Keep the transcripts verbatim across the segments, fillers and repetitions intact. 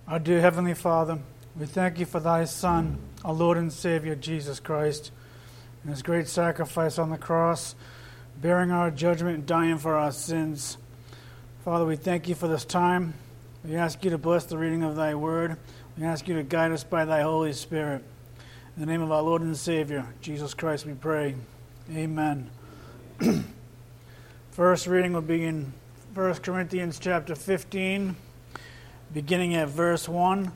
Our dear Heavenly Father, we thank you for thy Son, our Lord and Savior, Jesus Christ, and his great sacrifice on the cross, bearing our judgment and dying for our sins. Father, we thank you for this time. We ask you to bless the reading of thy word. We ask you to guide us by thy Holy Spirit. In the name of our Lord and Savior, Jesus Christ, we pray. Amen. First reading will be in First Corinthians chapter fifteen, beginning at verse one.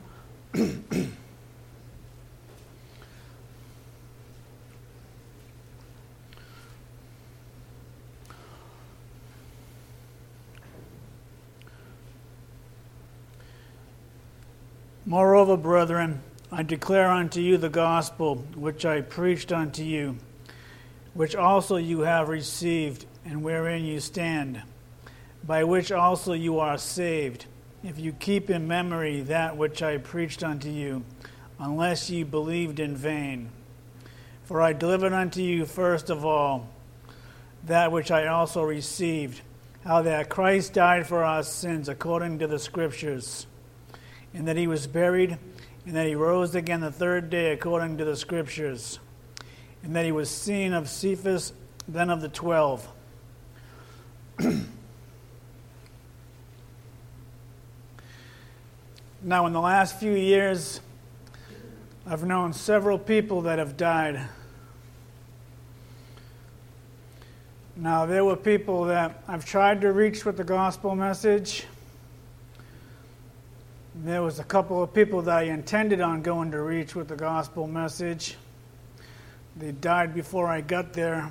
Moreover, brethren, I declare unto you the gospel which I preached unto you, which also you have received, and wherein you stand, by which also you are saved, if you keep in memory that which I preached unto you, unless ye believed in vain. For I delivered unto you first of all that which I also received, how that Christ died for our sins according to the Scriptures, and that he was buried, and that he rose again the third day according to the Scriptures, and that he was seen of Cephas, then of the twelve. Now, in the last few years, I've known several people that have died. Now, there were people that I've tried to reach with the gospel message. There was a couple of people that I intended on going to reach with the gospel message. They died before I got there.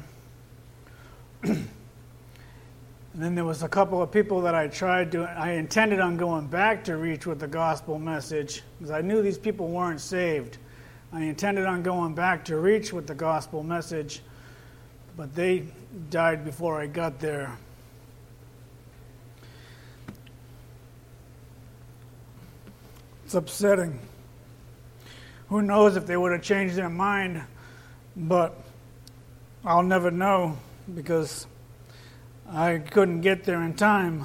And then there was a couple of people that I tried to, I intended on going back to reach with the gospel message, because I knew these people weren't saved. I intended on going back to reach with the gospel message, but they died before I got there. It's upsetting. Who knows if they would have changed their mind, but I'll never know because I couldn't get there in time.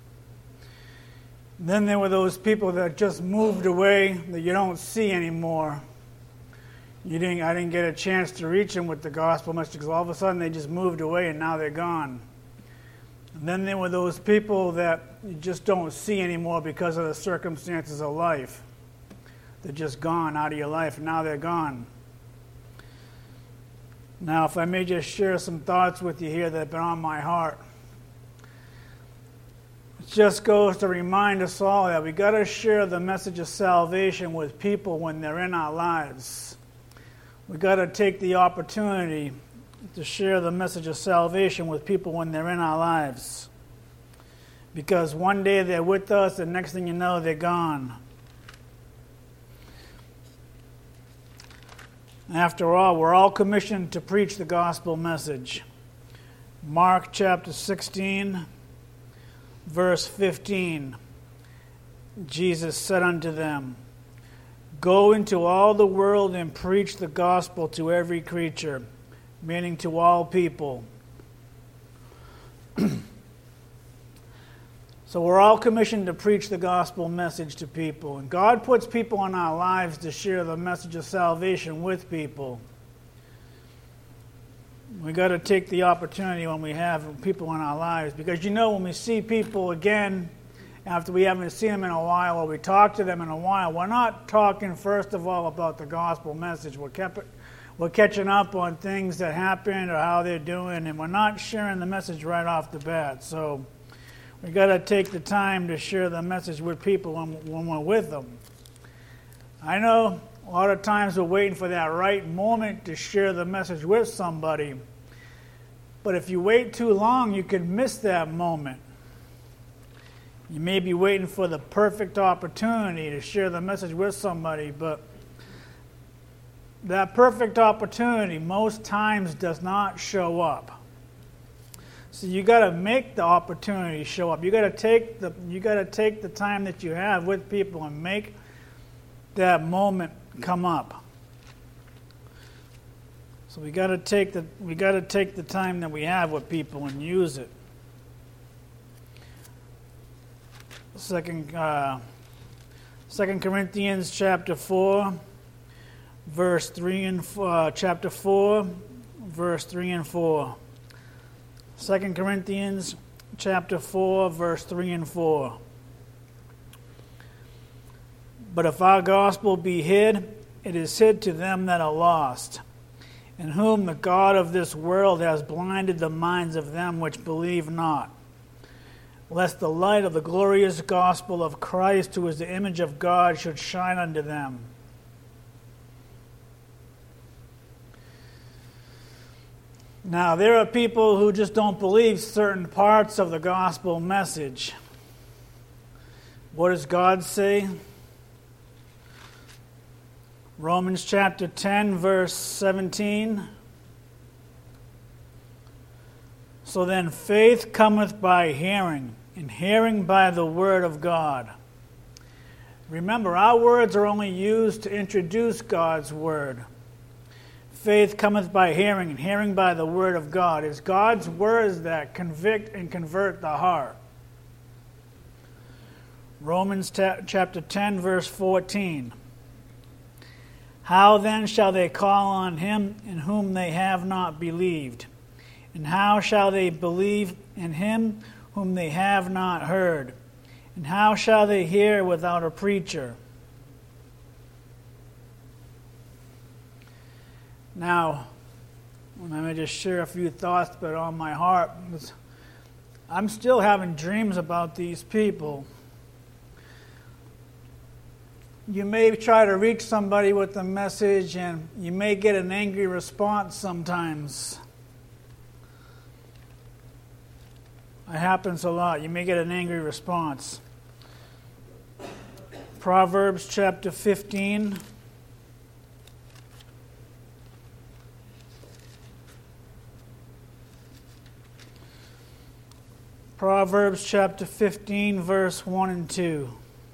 Then there were those people that just moved away that you don't see anymore. You didn't. I didn't get a chance to reach them with the gospel message because all of a sudden they just moved away and now they're gone. And then there were those people that you just don't see anymore because of the circumstances of life. They're just gone out of your life, and now they're gone. Now, if I may just share some thoughts with you here that have been on my heart. It just goes to remind us all that we got to share the message of salvation with people when they're in our lives. We got to take the opportunity to share the message of salvation with people when they're in our lives. Because one day they're with us, and next thing you know, they're gone. After all, we're all commissioned to preach the gospel message. Mark chapter sixteen, verse fifteen. Jesus said unto them, Go into all the world and preach the gospel to every creature, meaning to all people. So we're all commissioned to preach the gospel message to people. And God puts people in our lives to share the message of salvation with people. We got to take the opportunity when we have people in our lives. Because you know, when we see people again, after we haven't seen them in a while, or we talk to them in a while, we're not talking first of all about the gospel message. We're kept We're catching up on things that happened or how they're doing, and we're not sharing the message right off the bat. So we got to take the time to share the message with people when, when we're with them. I know a lot of times we're waiting for that right moment to share the message with somebody, but if you wait too long, you could miss that moment. You may be waiting for the perfect opportunity to share the message with somebody, but that perfect opportunity most times does not show up. So you got to make the opportunity show up. You got to take the you got to take the time that you have with people and make that moment come up. So we got to take the we got to take the time that we have with people and use it. Second uh, Second Corinthians chapter four, verse three and uh, chapter four, verse three and four. Second Corinthians chapter four, verse three and four. But if our gospel be hid, it is hid to them that are lost, in whom the God of this world has blinded the minds of them which believe not, lest the light of the glorious gospel of Christ, who is the image of God, should shine unto them. Now, there are people who just don't believe certain parts of the gospel message. What does God say? Romans chapter ten, verse seventeen. So then faith cometh by hearing, and hearing by the word of God. Remember, our words are only used to introduce God's word. Faith cometh by hearing, and hearing by the word of God. It's God's words that convict and convert the heart. Romans ta- chapter ten, verse fourteen. How then shall they call on him in whom they have not believed? And how shall they believe in him whom they have not heard? And how shall they hear without a preacher? Now, let me just share a few thoughts that are on my heart. I'm still having dreams about these people. You may try to reach somebody with a message, and you may get an angry response sometimes. It happens a lot. You may get an angry response. Proverbs chapter fifteen. Proverbs chapter fifteen, verse one and two.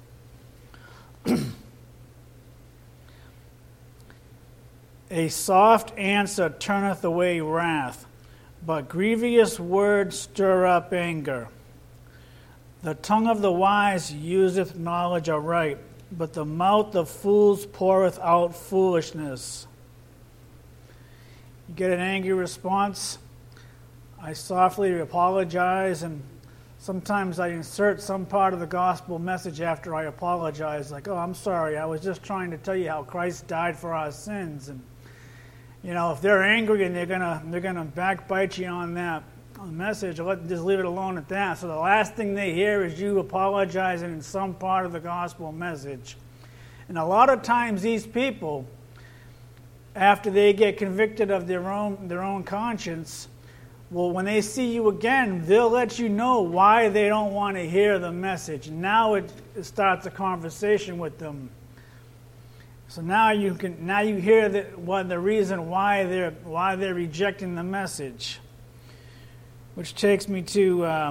A soft answer turneth away wrath, but grievous words stir up anger. The tongue of the wise useth knowledge aright, but the mouth of fools poureth out foolishness. You get an angry response, I softly apologize, and sometimes I insert some part of the gospel message after I apologize, like, oh, I'm sorry, I was just trying to tell you how Christ died for our sins. And you know, if they're angry and they're gonna they're gonna backbite you on that message, let just leave it alone at that. So the last thing they hear is you apologizing in some part of the gospel message. And a lot of times these people, after they get convicted of their own their own conscience, well, when they see you again, they'll let you know why they don't want to hear the message. Now it, it starts a conversation with them. So now you can now you hear the, what the reason why they're why they're rejecting the message, which takes me to uh,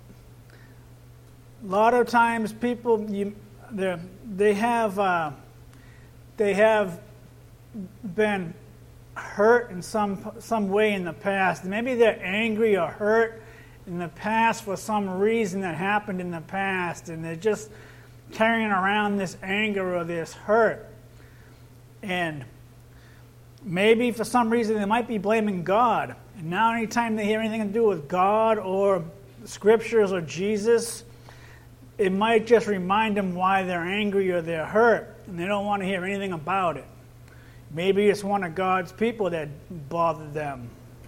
a lot of times people you they they have uh, they have been hurt in some some way in the past. Maybe they're angry or hurt in the past for some reason that happened in the past, and they're just carrying around this anger or this hurt. And maybe for some reason they might be blaming God. And now anytime they hear anything to do with God or scriptures or Jesus, it might just remind them why they're angry or they're hurt, and they don't want to hear anything about it. Maybe it's one of God's people that bothered them.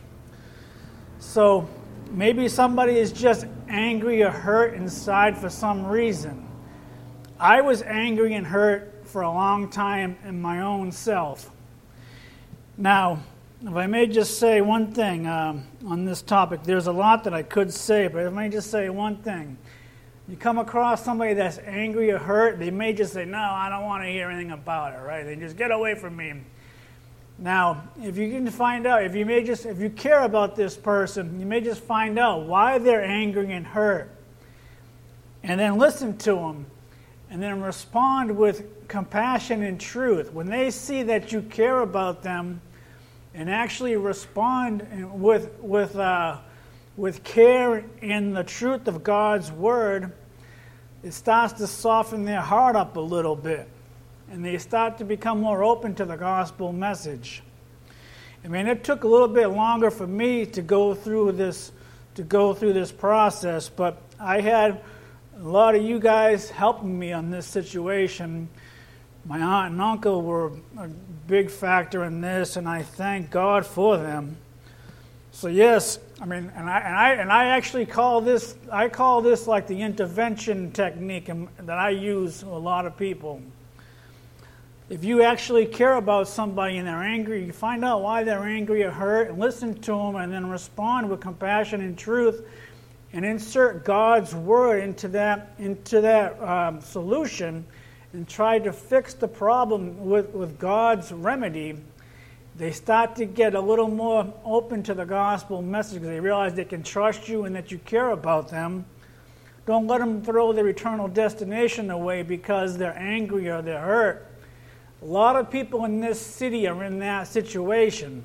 So maybe somebody is just angry or hurt inside for some reason. I was angry and hurt for a long time in my own self. Now, if I may just say one thing um, on this topic, there's a lot that I could say, but if I may just say one thing. You come across somebody that's angry or hurt, they may just say, no, I don't want to hear anything about it, right? They just get away from me. Now, if you can find out, if you may just, if you care about this person, you may just find out why they're angry and hurt, and then listen to them, and then respond with compassion and truth. When they see that you care about them, and actually respond with with uh, with care in the truth of God's word, it starts to soften their heart up a little bit, and they start to become more open to the gospel message. I mean, it took a little bit longer for me to go through this to go through this process, but I had a lot of you guys helping me on this situation. My aunt and uncle were a big factor in this, and I thank God for them. So yes, I mean, and I and I and I actually call this I call this like the intervention technique that I use with a lot of people. If you actually care about somebody and they're angry, you find out why they're angry or hurt, and listen to them, and then respond with compassion and truth, and insert God's word into that into that um, solution, and try to fix the problem with, with God's remedy. They start to get a little more open to the gospel message because they realize they can trust you and that you care about them. Don't let them throw their eternal destination away because they're angry or they're hurt. A lot of people in this city are in that situation.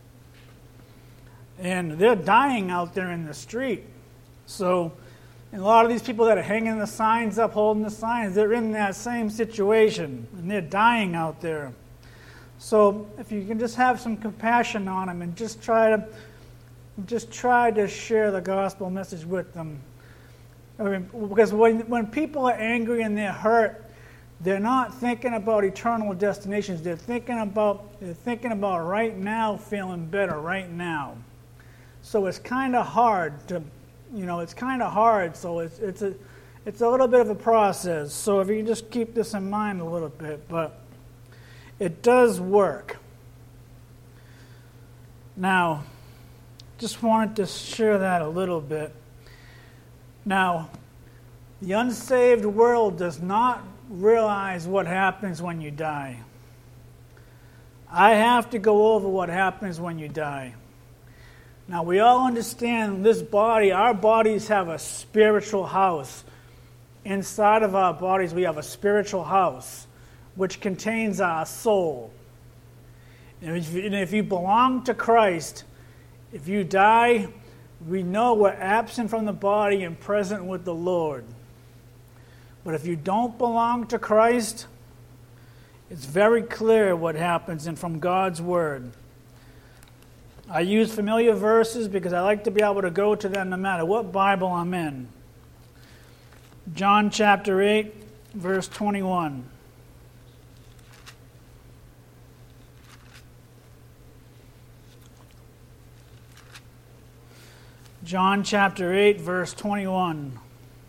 And they're dying out there in the street. So, and a lot of these people that are hanging the signs up, holding the signs, they're in that same situation. And they're dying out there. So, if you can just have some compassion on them and just try to just try to share the gospel message with them. I mean, because when when people are angry and they're hurt, they're not thinking about eternal destinations. They're thinking about they're thinking about right now, feeling better right now. So it's kind of hard to, you know, it's kind of hard. So it's it's a it's a little bit of a process. So if you can just keep this in mind a little bit, but it does work. Now, just wanted to share that a little bit. Now, the unsaved world does not realize what happens when you die. I have to go over what happens when you die. Now, we all understand this body, our bodies have a spiritual house. Inside of our bodies, we have a spiritual house, which contains our soul. And if you, and if you belong to Christ, if you die, we know we're absent from the body and present with the Lord. But if you don't belong to Christ, it's very clear what happens and from God's Word. I use familiar verses because I like to be able to go to them no matter what Bible I'm in. John chapter eight, verse twenty-one. John chapter eight, verse twenty-one.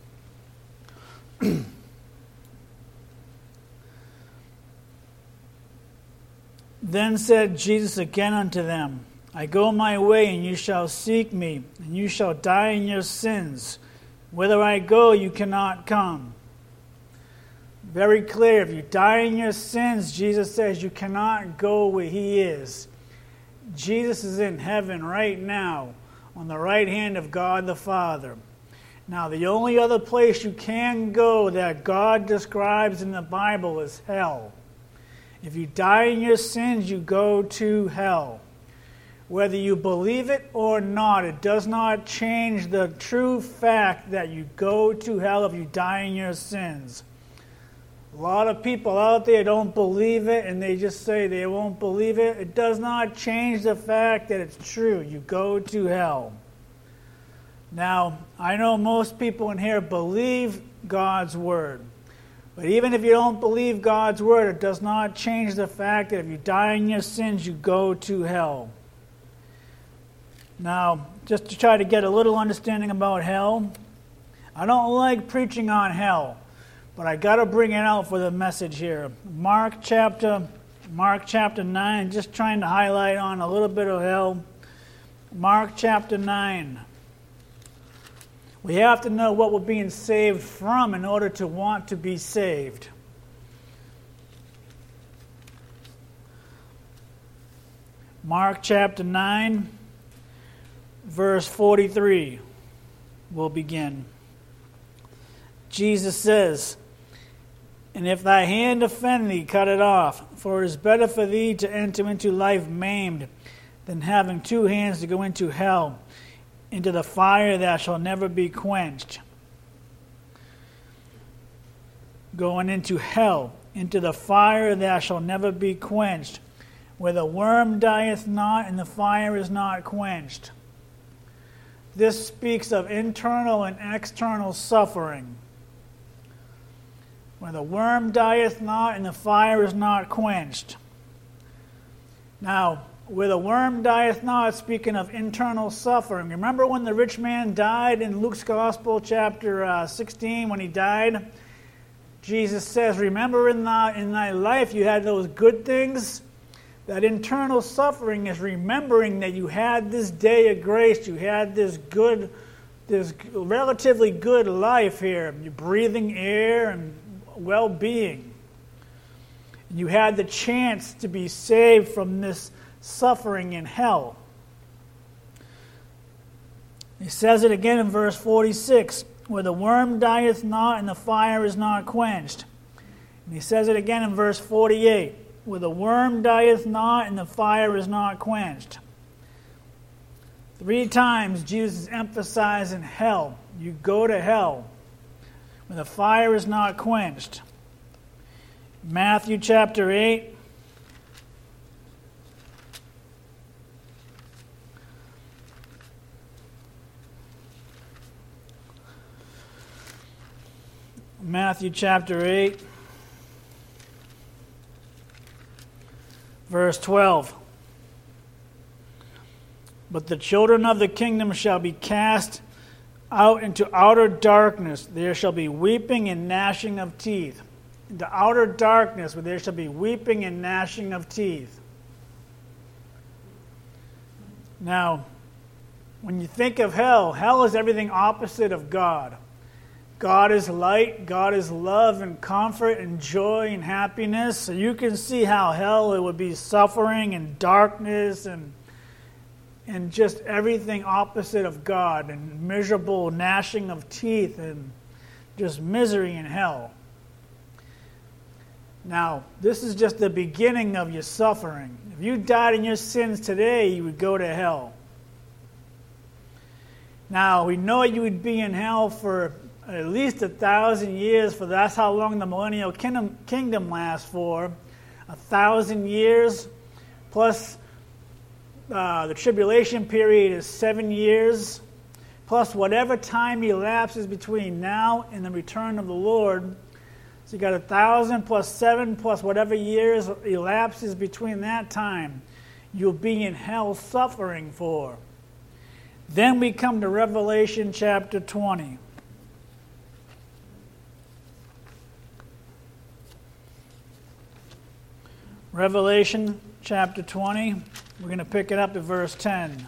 Then said Jesus again unto them, I go my way, and you shall seek me, and you shall die in your sins. Whither I go, you cannot come. Very clear. If you die in your sins, Jesus says you cannot go where he is. Jesus is in heaven right now, on the right hand of God the Father. Now, the only other place you can go that God describes in the Bible is hell. If you die in your sins, you go to hell. Whether you believe it or not, it does not change the true fact that you go to hell if you die in your sins. A lot of people out there don't believe it, and they just say they won't believe it. It does not change the fact that it's true. You go to hell. Now, I know most people in here believe God's Word. But even if you don't believe God's Word, it does not change the fact that if you die in your sins, you go to hell. Now, just to try to get a little understanding about hell, I don't like preaching on hell, but I got to bring it out for the message here. Mark chapter, Mark chapter nine, just trying to highlight on a little bit of hell. Mark chapter nine. We have to know what we're being saved from in order to want to be saved. Mark chapter nine, verse forty-three, we'll begin. Jesus says, And if thy hand offend thee, cut it off, for it is better for thee to enter into life maimed than having two hands to go into hell, into the fire that shall never be quenched. going into hell, into the fire that shall never be quenched, where the worm dieth not and the fire is not quenched. This speaks of internal and external suffering. Where the worm dieth not and the fire is not quenched. Now, where the worm dieth not, speaking of internal suffering. Remember when the rich man died in Luke's Gospel, chapter uh, sixteen, when he died? Jesus says, remember in thy, in thy life you had those good things? That internal suffering is remembering that you had this day of grace, you had this good, this relatively good life here. You're breathing air and well-being. You had the chance to be saved from this suffering in hell. He says it again in verse forty-six, where the worm dieth not and the fire is not quenched. And he says it again in verse forty-eight, where the worm dieth not and the fire is not quenched. Three times Jesus is emphasizing hell. You go to hell when the fire is not quenched. Matthew chapter eight. Matthew chapter eight, verse twelve. But the children of the kingdom shall be cast out into outer darkness. There shall be weeping and gnashing of teeth. Into outer darkness, where there shall be weeping and gnashing of teeth. Now, when you think of hell, hell is everything opposite of God. God is light, God is love and comfort and joy and happiness. So you can see how hell, it would be suffering and darkness and and just everything opposite of God, and miserable gnashing of teeth and just misery in hell. Now, this is just the beginning of your suffering. If you died in your sins today, you would go to hell. Now, we know you would be in hell for at least a thousand years, for that's how long the millennial kingdom, kingdom lasts for. A thousand years, plus uh, the tribulation period is seven years, plus whatever time elapses between now and the return of the Lord. So you got a thousand plus seven plus whatever years elapses between that time, you'll be in hell suffering for. Then we come to Revelation chapter twenty. Revelation chapter twenty, we're going to pick it up to verse ten.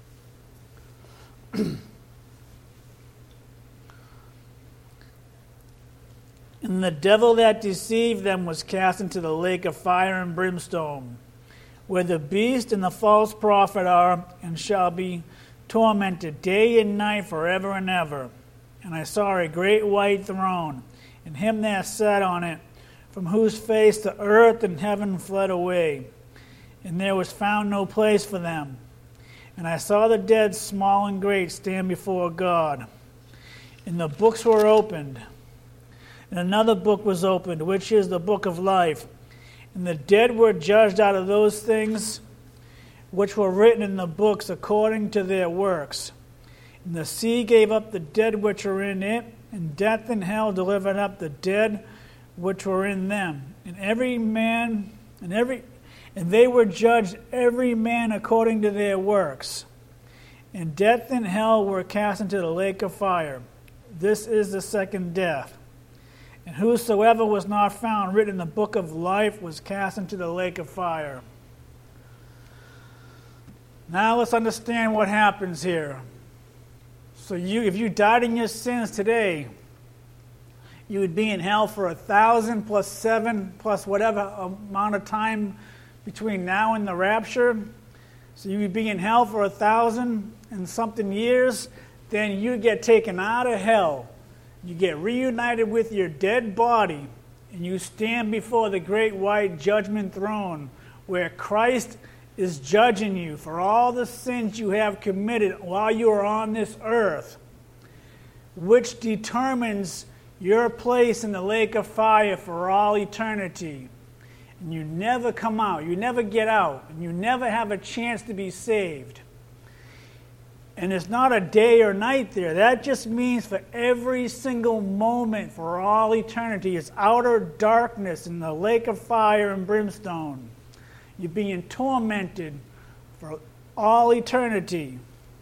And the devil that deceived them was cast into the lake of fire and brimstone, where the beast and the false prophet are, and shall be tormented day and night forever and ever. And I saw a great white throne, and him that sat on it, from whose face the earth and heaven fled away, and there was found no place for them. And I saw the dead, small and great, stand before God. And the books were opened. And another book was opened, which is the book of life. And the dead were judged out of those things which were written in the books according to their works. And the sea gave up the dead which were in it, and death and hell delivered up the dead which were in them. And every man, and every, and they were judged every man according to their works. And death and hell were cast into the lake of fire. This is the second death. And whosoever was not found written in the book of life was cast into the lake of fire. Now let's understand what happens here. So you, if you died in your sins today, you would be in hell for a thousand plus seven plus whatever amount of time between now and the rapture. So you would be in hell for a thousand and something years. Then you get taken out of hell. You get reunited with your dead body, and you stand before the great white judgment throne, where Christ is judging you for all the sins you have committed while you are on this earth, which determines You're placed in the lake of fire for all eternity. And you never come out. You never get out. And you never have a chance to be saved. And it's not a day or night there. That just means for every single moment for all eternity. It's outer darkness in the lake of fire and brimstone. You're being tormented for all eternity.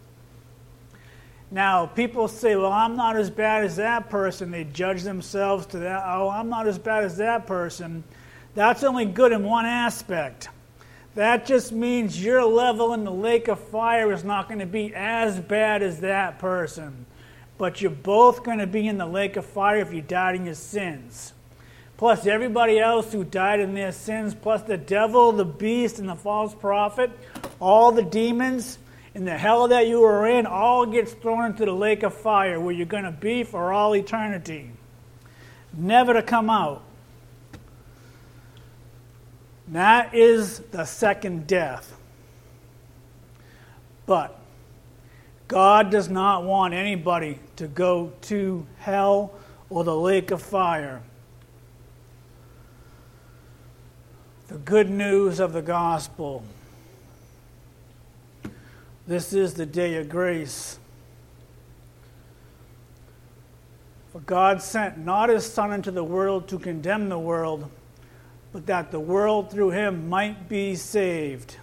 Now, people say, well, I'm not as bad as that person. They judge themselves to that. Oh, I'm not as bad as that person. That's only good in one aspect. That just means your level in the lake of fire is not going to be as bad as that person. But you're both going to be in the lake of fire if you died in your sins. Plus everybody else who died in their sins, plus the devil, the beast, and the false prophet, all the demons, and the hell that you were in, all gets thrown into the lake of fire where you're going to be for all eternity. Never to come out. That is the second death. But God does not want anybody to go to hell or the lake of fire. The good news of the gospel. This is the day of grace. For God sent not his Son into the world to condemn the world, but that the world through him might be saved.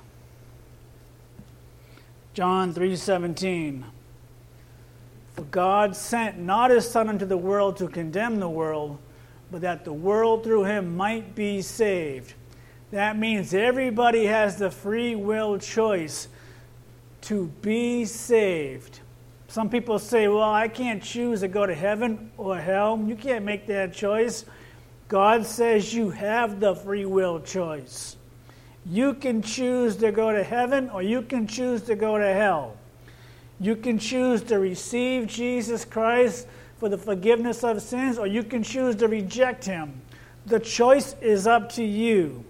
John three seventeen. For God sent not his Son into the world to condemn the world, but that the world through him might be saved. That means everybody has the free will choice to be saved. Some people say, well, I can't choose to go to heaven or hell. You can't make that choice. God says you have the free will choice. You can choose to go to heaven or you can choose to go to hell. You can choose to receive Jesus Christ for the forgiveness of sins, or you can choose to reject him. The choice is up to you.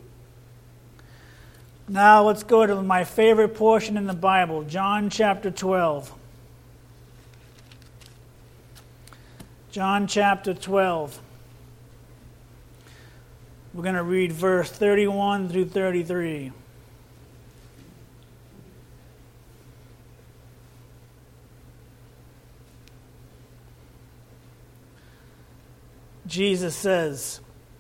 Now let's go to my favorite portion in the Bible, John chapter twelve. John chapter twelve. We're going to read verse thirty-one through thirty-three. Jesus says,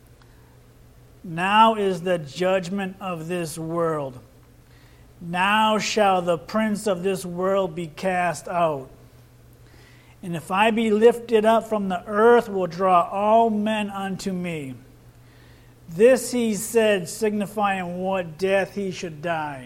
now is the judgment of this world. Now shall the prince of this world be cast out. And if I be lifted up from the earth, will draw all men unto me. This he said, signifying what death he should die.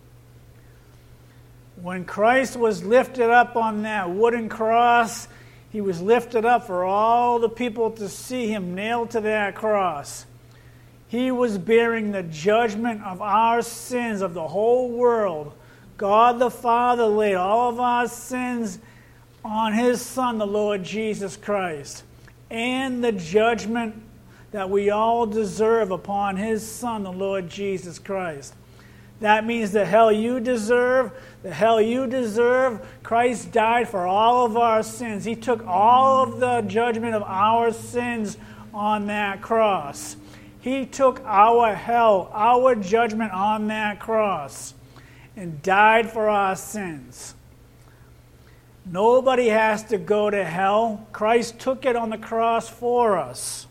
When Christ was lifted up on that wooden cross, he was lifted up for all the people to see him nailed to that cross. He was bearing the judgment of our sins of the whole world. God the Father laid all of our sins on his Son, the Lord Jesus Christ, and the judgment that we all deserve upon his Son, the Lord Jesus Christ. That means the hell you deserve, the hell you deserve, Christ died for all of our sins. He took all of the judgment of our sins on that cross. He took our hell, our judgment on that cross, and died for our sins. Nobody has to go to hell. Christ took it on the cross for us.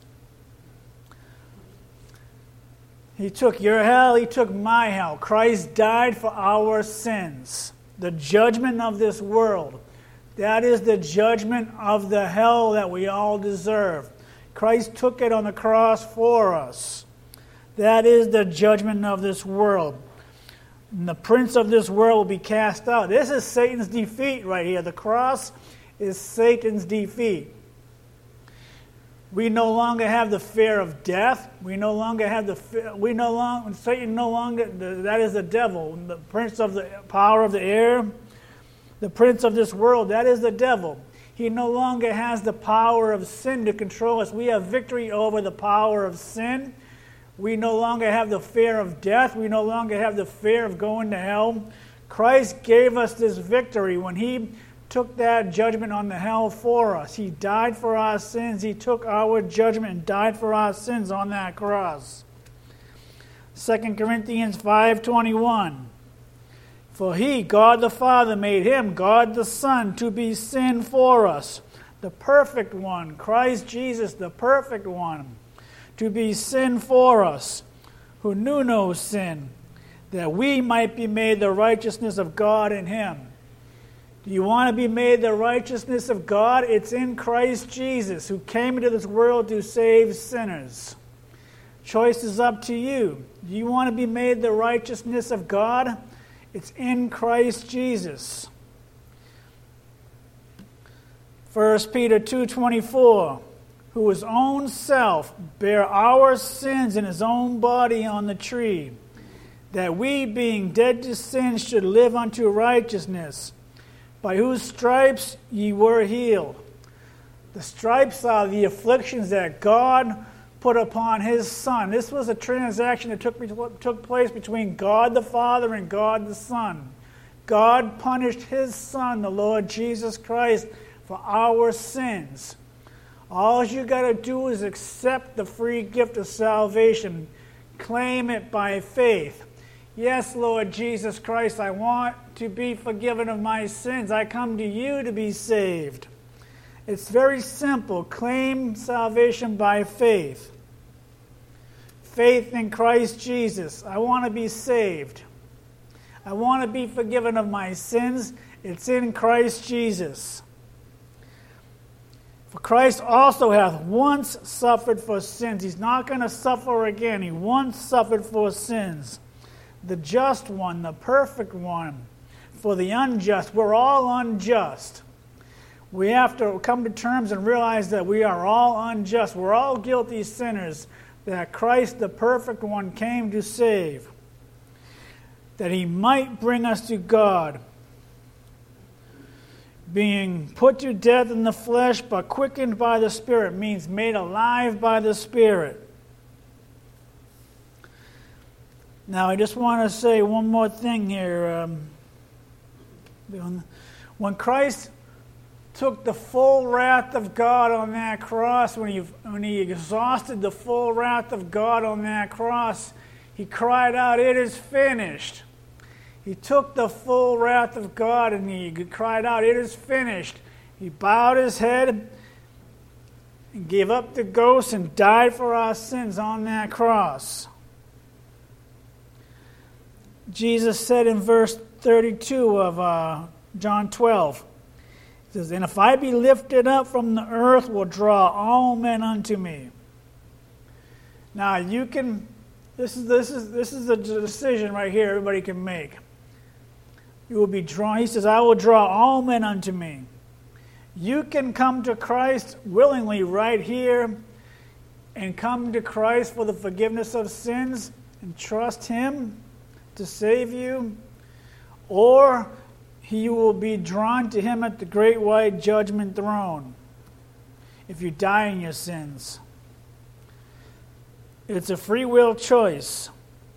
He took your hell, he took my hell. Christ died for our sins. The judgment of this world. That is the judgment of the hell that we all deserve. Christ took it on the cross for us. That is the judgment of this world. And the prince of this world will be cast out. This is Satan's defeat right here. The cross is Satan's defeat. We no longer have the fear of death. We no longer have the fear, we no longer Satan no longer that is the devil, the prince of the power of the air, the prince of this world. That is the devil. He no longer has the power of sin to control us. We have victory over the power of sin. We no longer have the fear of death. We no longer have the fear of going to hell. Christ gave us this victory when he took that judgment on the hell for us. He died for our sins. He took our judgment and died for our sins on that cross. Second Corinthians five twenty-one. For he, God the Father, made him, God the Son, to be sin for us, the perfect one, Christ Jesus, the perfect one, to be sin for us, who knew no sin, that we might be made the righteousness of God in him. Do you want to be made the righteousness of God? It's in Christ Jesus, who came into this world to save sinners. Choice is up to you. Do you want to be made the righteousness of God? It's in Christ Jesus. First Peter two twenty-four, who his own self bare our sins in his own body on the tree, that we, being dead to sin, should live unto righteousness, by whose stripes ye were healed. The stripes are the afflictions that God put upon his Son. This was a transaction that took, took place between God the Father and God the Son. God punished his Son, the Lord Jesus Christ, for our sins. All you got to do is accept the free gift of salvation. Claim it by faith. Yes, Lord Jesus Christ, I want to be forgiven of my sins. I come to you to be saved. It's very simple. Claim salvation by faith. Faith in Christ Jesus. I want to be saved. I want to be forgiven of my sins. It's in Christ Jesus. For Christ also hath once suffered for sins. He's not going to suffer again. He once suffered for sins. The just one, the perfect one. For the unjust. We're all unjust. We have to come to terms and realize that we are all unjust. We're all guilty sinners, that Christ, the perfect one, came to save, that he might bring us to God, being put to death in the flesh, but quickened by the Spirit, means made alive by the Spirit. Now, I just want to say one more thing here. Um, when Christ took the full wrath of God on that cross, when he, when he exhausted the full wrath of God on that cross, he cried out, "It is finished." He took the full wrath of God and he cried out, "It is finished." He bowed his head and gave up the ghost and died for our sins on that cross. Jesus said in verse thirty-two of uh, John twelve, he says, "And if I be lifted up from the earth, will draw all men unto me." Now you can, this is this is this is a decision right here everybody can make. You will be drawn. He says, "I will draw all men unto me." You can come to Christ willingly right here and come to Christ for the forgiveness of sins and trust him to save you, or you will be drawn to him at the great white judgment throne if you die in your sins. It's a free will choice.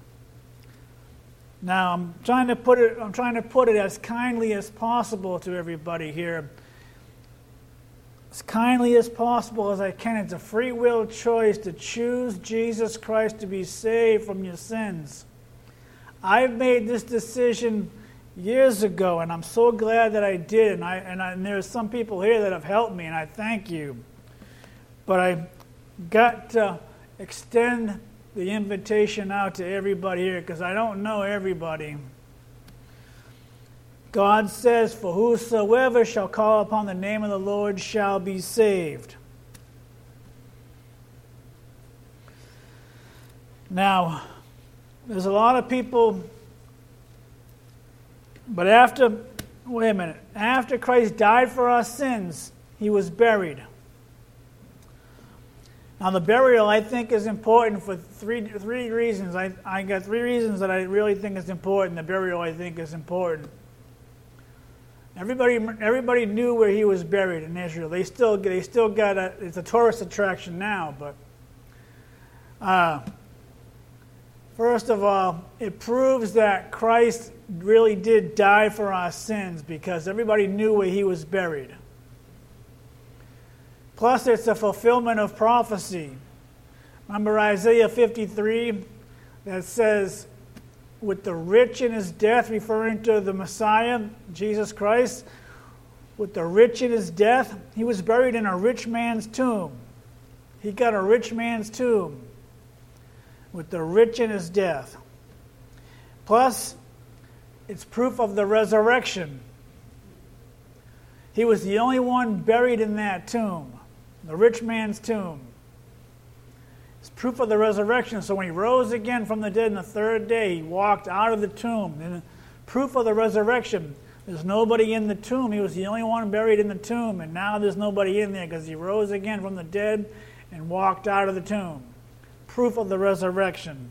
Now, I'm trying to put it I'm trying to put it as kindly as possible to everybody here. As kindly as possible as I can. It's a free will choice to choose Jesus Christ to be saved from your sins. I've made this decision years ago, and I'm so glad that I did. And I and, I, and there's some people here that have helped me, and I thank you. But I got to extend the invitation out to everybody here, because I don't know everybody. God says, "For whosoever shall call upon the name of the Lord shall be saved." Now, there's a lot of people, but after, wait a minute, after Christ died for our sins, he was buried. Now, the burial, I think, is important for three three reasons. I, I got three reasons that I really think is important. The burial, I think, is important. Everybody, everybody knew where he was buried in Israel. They still, they still got a. It's a tourist attraction now, but uh, First of all, it proves that Christ really did die for our sins because everybody knew where he was buried. Plus, it's a fulfillment of prophecy. Remember Isaiah fifty-three that says, with the rich in his death, referring to the Messiah, Jesus Christ, with the rich in his death, he was buried in a rich man's tomb. He got a rich man's tomb with the rich in his death. Plus, it's proof of the resurrection. He was the only one buried in that tomb, the rich man's tomb. It's proof of the resurrection. So when he rose again from the dead on the third day, he walked out of the tomb. And proof of the resurrection. There's nobody in the tomb. He was the only one buried in the tomb. And now there's nobody in there because he rose again from the dead and walked out of the tomb. Proof of the resurrection.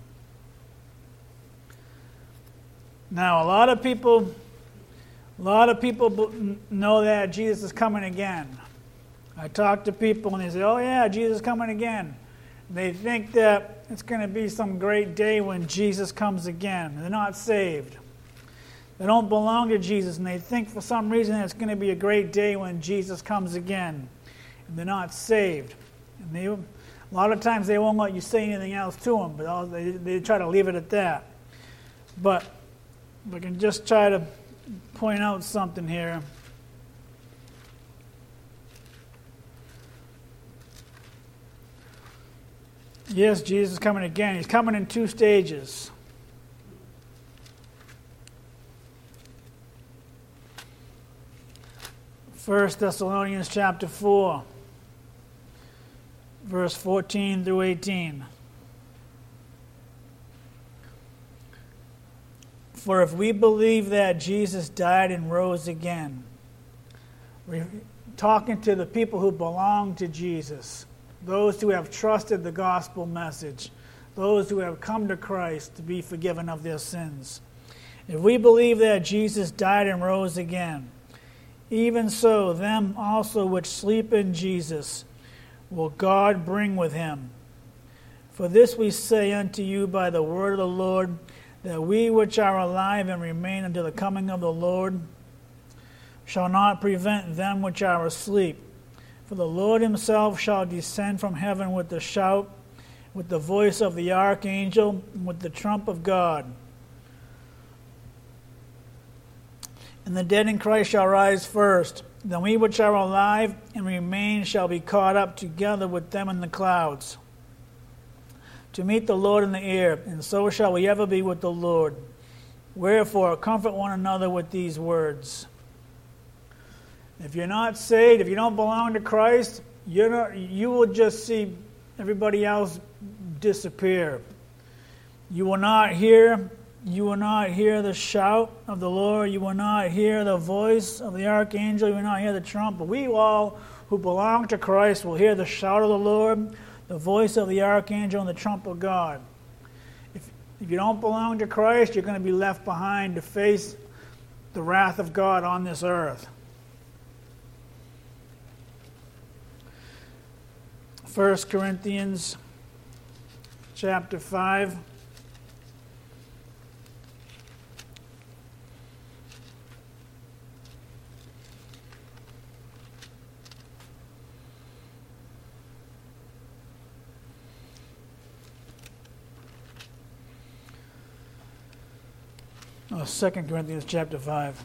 Now, a lot of people, a lot of people know that Jesus is coming again. I talk to people and they say, "Oh yeah, Jesus is coming again." They think that it's going to be some great day when Jesus comes again. They're not saved. They don't belong to Jesus, and they think for some reason that it's going to be a great day when Jesus comes again. And they're not saved. And they, a lot of times they won't let you say anything else to them, but all, they, they try to leave it at that. But we can just try to point out something here. Yes, Jesus is coming again. He's coming in two stages. First Thessalonians chapter four, verse fourteen through eighteen. For if we believe that Jesus died and rose again, we're talking to the people who belong to Jesus, those who have trusted the gospel message, those who have come to Christ to be forgiven of their sins. If we believe that Jesus died and rose again, even so them also which sleep in Jesus will God bring with him. For this we say unto you by the word of the Lord, that we which are alive and remain until the coming of the Lord shall not prevent them which are asleep. For the Lord himself shall descend from heaven with a shout, with the voice of the archangel, and with the trump of God. And the dead in Christ shall rise first. Then we which are alive and remain shall be caught up together with them in the clouds, to meet the Lord in the air, and so shall we ever be with the Lord. Wherefore, comfort one another with these words. If you're not saved, if you don't belong to Christ, you're not, you will just see everybody else disappear. You will not hear, you will not hear the shout of the Lord. You will not hear the voice of the archangel. You will not hear the trump. But we all who belong to Christ will hear the shout of the Lord, the voice of the archangel, and the trump of God. If, if you don't belong to Christ, you're going to be left behind to face the wrath of God on this earth. First Corinthians chapter five. Oh, Second Corinthians chapter five.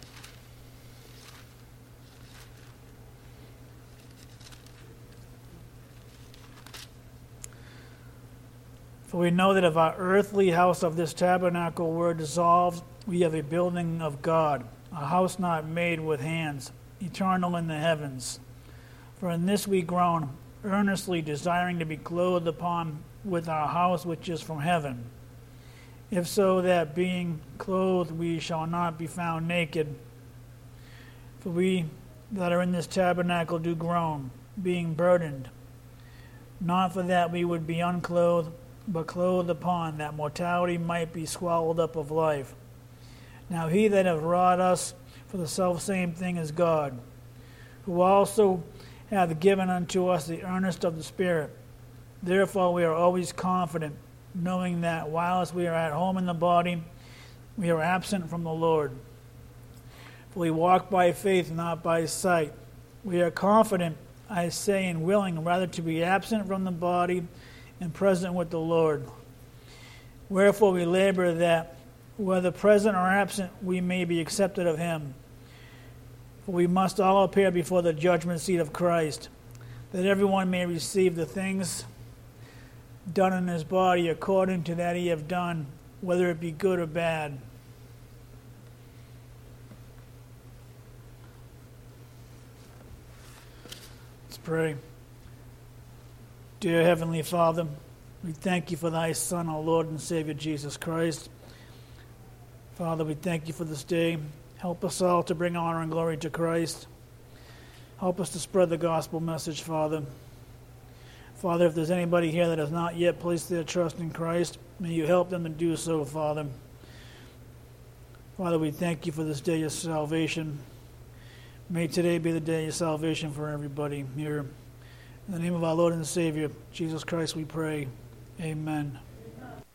For we know that if our earthly house of this tabernacle were dissolved, we have a building of God, a house not made with hands, eternal in the heavens. For in this we groan, earnestly desiring to be clothed upon with our house which is from heaven. If so, that being clothed we shall not be found naked. For we that are in this tabernacle do groan, being burdened, not for that we would be unclothed, but clothed upon, that mortality might be swallowed up of life. Now he that hath wrought us for the selfsame thing is God, who also hath given unto us the earnest of the Spirit. Therefore we are always confident, knowing that whilst we are at home in the body, we are absent from the Lord. For we walk by faith, not by sight. We are confident, I say, and willing rather to be absent from the body and present with the Lord. Wherefore we labor that, whether present or absent, we may be accepted of him. For we must all appear before the judgment seat of Christ, that everyone may receive the things done in his body according to that he have done, whether it be good or bad. Let's pray. Dear Heavenly Father, we thank you for thy Son, our Lord and Savior, Jesus Christ. Father, we thank you for this day. Help us all to bring honor and glory to Christ. Help us to spread the gospel message, Father. Father, if there's anybody here that has not yet placed their trust in Christ, may you help them to do so, Father. Father, we thank you for this day of salvation. May today be the day of salvation for everybody here. In the name of our Lord and Savior, Jesus Christ, we pray. Amen.